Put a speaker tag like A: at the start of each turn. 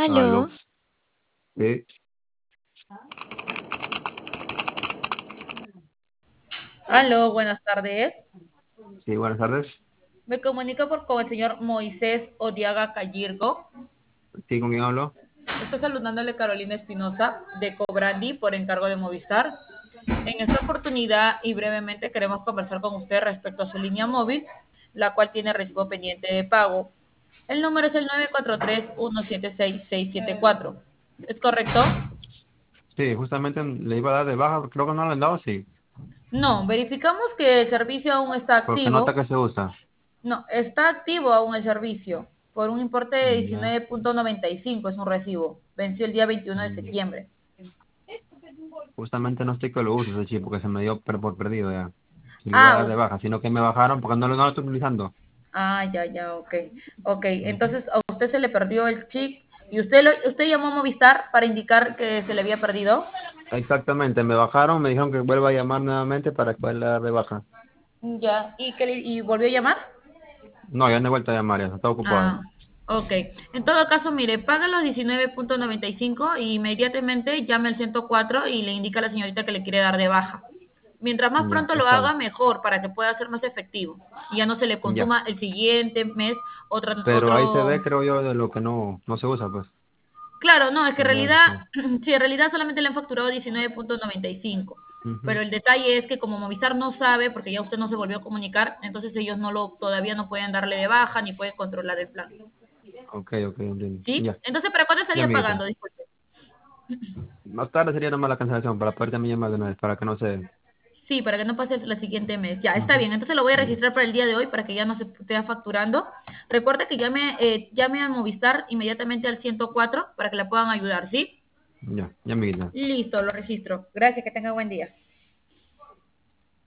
A: Aló,
B: Aló,
A: sí,
C: Aló, buenas tardes.
A: sí, buenas tardes.
C: Me comunico con el señor Moisés Odiaga Cayirgo.
A: Sí, ¿con quién hablo?
C: Estoy saludándole Carolina Espinosa de Cobrandi por encargo de Movistar. En esta oportunidad y brevemente queremos conversar con usted respecto a su línea móvil, la cual tiene recibo pendiente de pago. El número es el 943-176-674. ¿Es correcto?
A: Sí, justamente le iba a dar de baja, creo que no le han dado, sí,
C: No, verificamos que el servicio aún está
A: porque nota
C: activo.
A: que se usa.
C: No, está activo aún el servicio por un importe de
A: Ya,
C: 19.95, es un recibo. Venció el día 21 de
A: ya.
C: septiembre.
A: Justamente no estoy que lo use ese chip porque se me dio por perdido ya. Se le iba a
C: Ah,
A: dar de baja, sino que me bajaron porque no lo estoy utilizando.
C: ya, ok. Ok,
A: Ujú.
C: entonces a usted se le perdió el chip y usted llamó a Movistar para indicar que se le había perdido.
A: Exactamente, me bajaron, me dijeron que vuelva a llamar nuevamente para poderle dar de baja.
C: Ya, y volvió a llamar.
A: No, ya no he vuelto a llamar, ya está ocupado.
C: Ah, ok. En todo caso, mire, paga los 19.95 y inmediatamente llame al 104 y le indica a la señorita que le quiere dar de baja. Mientras más
A: Ya,
C: pronto lo
A: está
C: haga,
A: bien.
C: mejor, para que pueda ser más efectivo. Y ya no se le
A: Ya.
C: consuma el siguiente mes
A: Pero ahí se
C: otro.
A: ve, creo yo, de lo que no se usa, pues.
C: Claro, no, es que en
A: Sería
C: realidad,
A: eso.
C: sí, en realidad solamente le han facturado 19.95. Pero
A: Ujú.
C: el detalle es que como Movistar no sabe, porque ya usted no se volvió a comunicar, entonces ellos todavía no pueden darle de baja ni pueden controlar el plan.
A: Ok, ok, entiendo.
C: ¿Sí?
A: Ya,
C: Entonces, ¿para cuándo
A: ya,
C: estaría
A: amiguita.
C: pagando? Disculpe.
A: Más tarde sería nomás la cancelación para poder también llamar de una vez, para que no se...
C: Sí, para que no pase el siguiente mes. Ya, está
A: Ujú.
C: bien. Entonces lo voy a
A: Ya,
C: registrar para el día de hoy para que ya no se esté facturando. Recuerde que llame a Movistar inmediatamente al 104 para que la puedan ayudar, ¿sí?
A: ya, amiguita.
C: Listo, lo registro. Gracias, que tenga buen día.